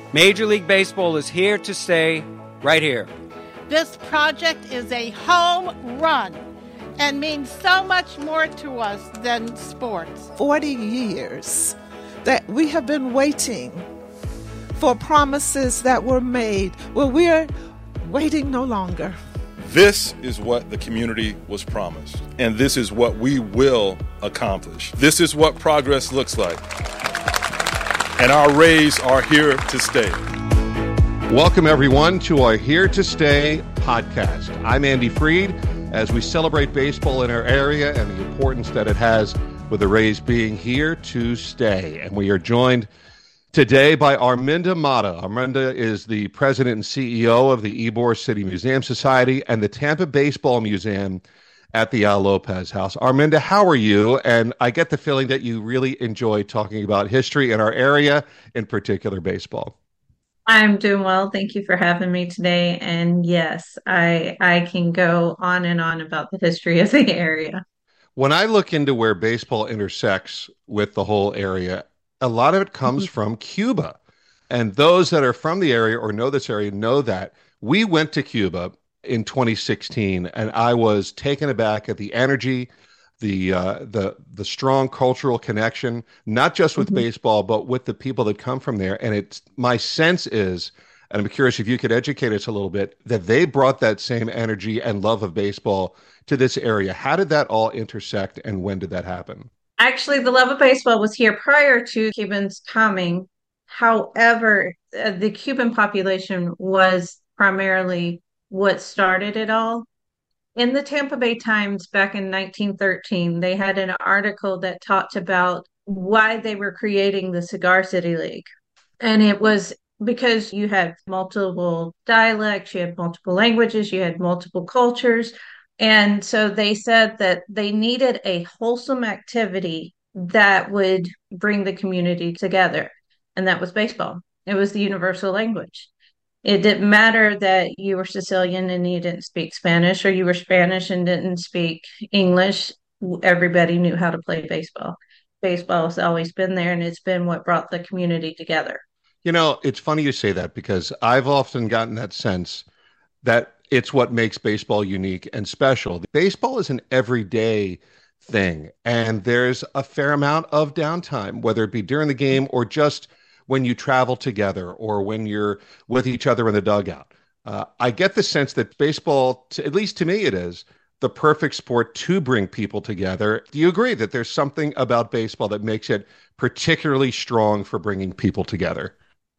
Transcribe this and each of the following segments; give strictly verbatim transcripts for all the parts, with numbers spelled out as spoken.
Major League Baseball is here to stay, right here. This project is a home run and means so much more to us than sports. forty years that we have been waiting for promises that were made. Well, we're waiting no longer. This is what the community was promised, and this is what we will accomplish. This is what progress looks like. And our Rays are here to stay. Welcome, everyone, to our Here to Stay podcast. I'm Andy Freed. As we celebrate baseball in our area and the importance that it has with the Rays being here to stay. And we are joined today by Arminda Mata. Arminda is the president and C E O of the Ybor City Museum Society and the Tampa Baseball Museum at the Al Lopez House. Arminda, how are you? And I get the feeling that you really enjoy talking about history in our area, in particular baseball. I'm doing well. Thank you for having me today. And yes, I I can go on and on about the history of the area. When I look into where baseball intersects with the whole area, a lot of it comes mm-hmm. from Cuba. And those that are from the area or know this area know that. We went to Cuba in twenty sixteen, and I was taken aback at the energy, the uh, the the strong cultural connection, not just with mm-hmm. baseball, but with the people that come from there. And it's my sense is, and I'm curious if you could educate us a little bit, that they brought that same energy and love of baseball to this area. How did that all intersect, and when did that happen? Actually, the love of baseball was here prior to Cubans coming. However, uh, the Cuban population was primarily what started it all. In the Tampa Bay Times back in nineteen thirteen, they had an article that talked about why they were creating the Cigar City League. And it was because you had multiple dialects, you had multiple languages, you had multiple cultures. And so they said that they needed a wholesome activity that would bring the community together. And that was baseball. It was the universal language. It didn't matter that you were Sicilian and you didn't speak Spanish, or you were Spanish and didn't speak English. Everybody knew how to play baseball. Baseball has always been there, and it's been what brought the community together. You know, it's funny you say that, because I've often gotten that sense that it's what makes baseball unique and special. Baseball is an everyday thing, and there's a fair amount of downtime, whether it be during the game or just when you travel together or when you're with each other in the dugout. Uh, I get the sense that baseball, to, at least to me it is, the perfect sport to bring people together. Do you agree that there's something about baseball that makes it particularly strong for bringing people together?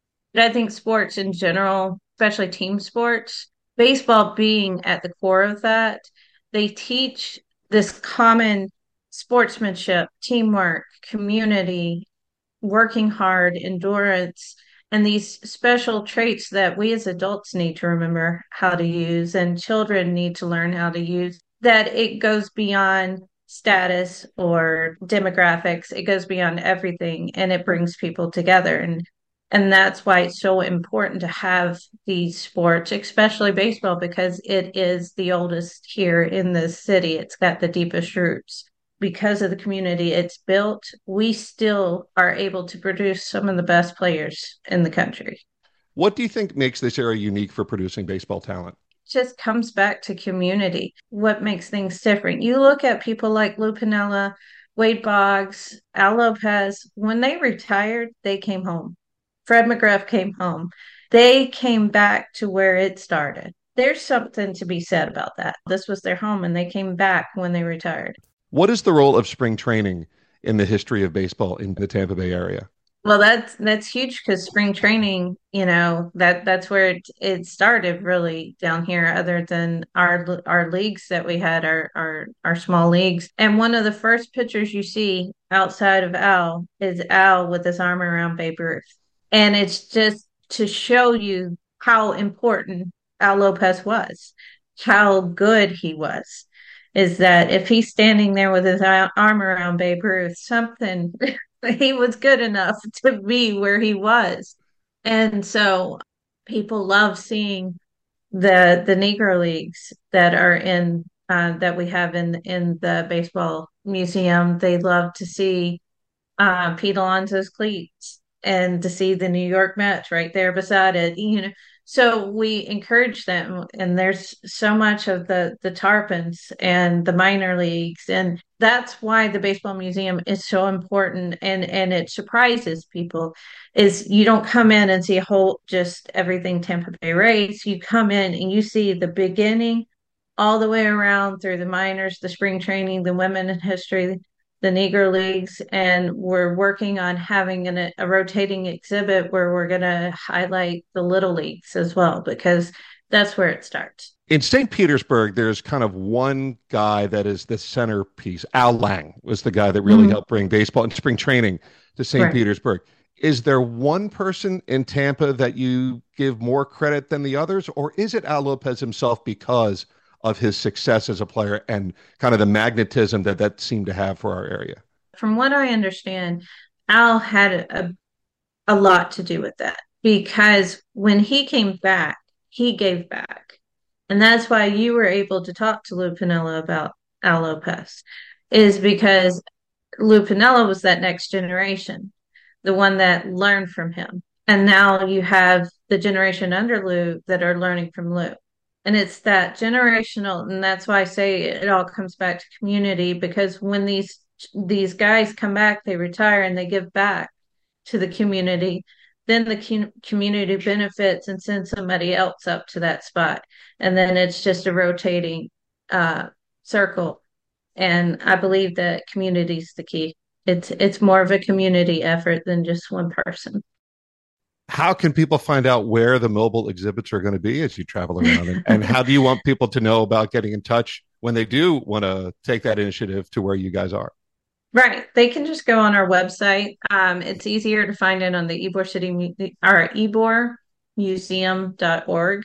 I think sports in general, especially team sports, baseball being at the core of that, they teach this common sportsmanship, teamwork, community, working hard, endurance, and these special traits that we as adults need to remember how to use and children need to learn how to use, that it goes beyond status or demographics. It goes beyond everything, and it brings people together. And and that's why it's so important to have these sports, especially baseball, because it is the oldest here in this city. It's got the deepest roots. Because of the community it's built, we still are able to produce some of the best players in the country. What do you think makes this area unique for producing baseball talent? It just comes back to community. What makes things different? You look at people like Lou Piniella, Wade Boggs, Al Lopez. When they retired, they came home. Fred McGriff came home. They came back to where it started. There's something to be said about that. This was their home, and they came back when they retired. What is the role of spring training in the history of baseball in the Tampa Bay area? Well, that's that's huge, because spring training, you know, that that's where it, it started really down here, other than our our leagues that we had, our, our our small leagues. And one of the first pictures you see outside of Al is Al with his arm around Babe Ruth. And it's just to show you how important Al Lopez was, how good he was. Is that if he's standing there with his arm around Babe Ruth, something, he was good enough to be where he was. And so people love seeing the the Negro Leagues that are in, uh, that we have in, in the baseball museum. They love to see uh, Pete Alonso's cleats. and to see the New York Mets right there beside it, you know. So we encourage them, and there's so much of the the Tarpons and the minor leagues, and that's why the baseball museum is so important, and and it surprises people. Is you don't come in and see a whole just everything Tampa Bay Rays. You come in and you see the beginning all the way around through the minors, the spring training, the women in history, the Negro Leagues, and we're working on having an, a rotating exhibit where we're going to highlight the Little Leagues as well, because that's where it starts. In Saint Petersburg, there's kind of one guy that is the centerpiece. Al Lang was the guy that really mm-hmm. helped bring baseball and spring training to Saint Right. Petersburg. Is there one person in Tampa that you give more credit than the others, or is it Al Lopez himself because of his success as a player and kind of the magnetism that that seemed to have for our area? From what I understand, Al had a, a lot to do with that, because when he came back, he gave back. And that's why you were able to talk to Lou Piniella about Al Lopez, is because Lou Piniella was that next generation, the one that learned from him. And now you have the generation under Lou that are learning from Lou. And it's that generational, and that's why I say it all comes back to community, because when these these guys come back, they retire and they give back to the community, then the com- community benefits and sends somebody else up to that spot. And then it's just a rotating uh, circle. And I believe that community is the key. It's it's more of a community effort than just one person. How can people find out where the mobile exhibits are going to be as you travel around? And, and how do you want people to know about getting in touch when they do want to take that initiative to where you guys are? Right. They can just go on our website. Um, it's easier to find it on the Ybor City, or ybor museum dot org.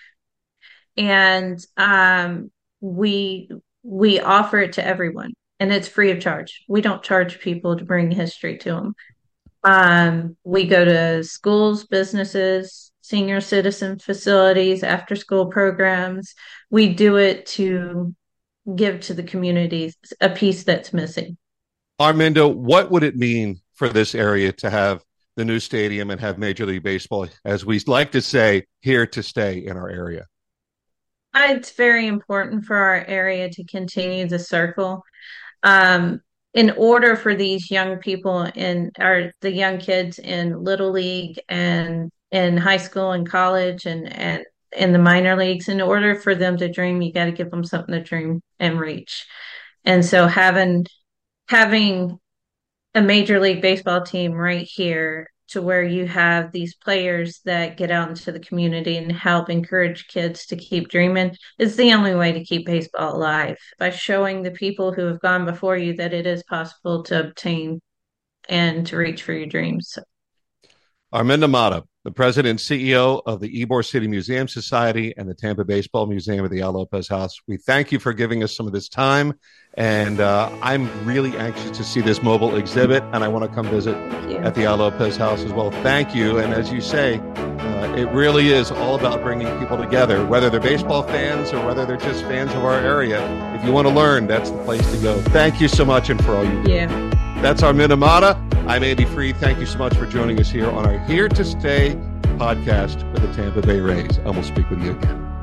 And um, we we offer it to everyone, and it's free of charge. We don't charge people to bring history to them. Um, we go to schools, businesses, senior citizen facilities, after school programs. We do it to give to the community a piece that's missing. Armindo, what would it mean for this area to have the new stadium and have Major League Baseball, as we like to say, here to stay in our area? It's very important for our area to continue the circle. Um, in order for these young people in or the young kids in Little League and in high school and college and, and in the minor leagues, in order for them to dream, you got to give them something to dream and reach. And so having having a Major League Baseball team right here, to where you have these players that get out into the community and help encourage kids to keep dreaming, is the only way to keep baseball alive, by showing the people who have gone before you that it is possible to obtain and to reach for your dreams. Arminda Mata, the president and C E O of the Ybor City Museum Society and the Tampa Baseball Museum at the Al Lopez House. We thank you for giving us some of this time, and uh, I'm really anxious to see this mobile exhibit, and I want to come visit at the Al Lopez House as well. Thank you. And as you say, uh, it really is all about bringing people together, whether they're baseball fans or whether they're just fans of our area. If you want to learn, that's the place to go. Thank you so much, and for all you do. Yeah. That's Arminda Mata. I'm Andy Freed. Thank you so much for joining us here on our Here to Stay podcast with the Tampa Bay Rays. And we'll speak with you again.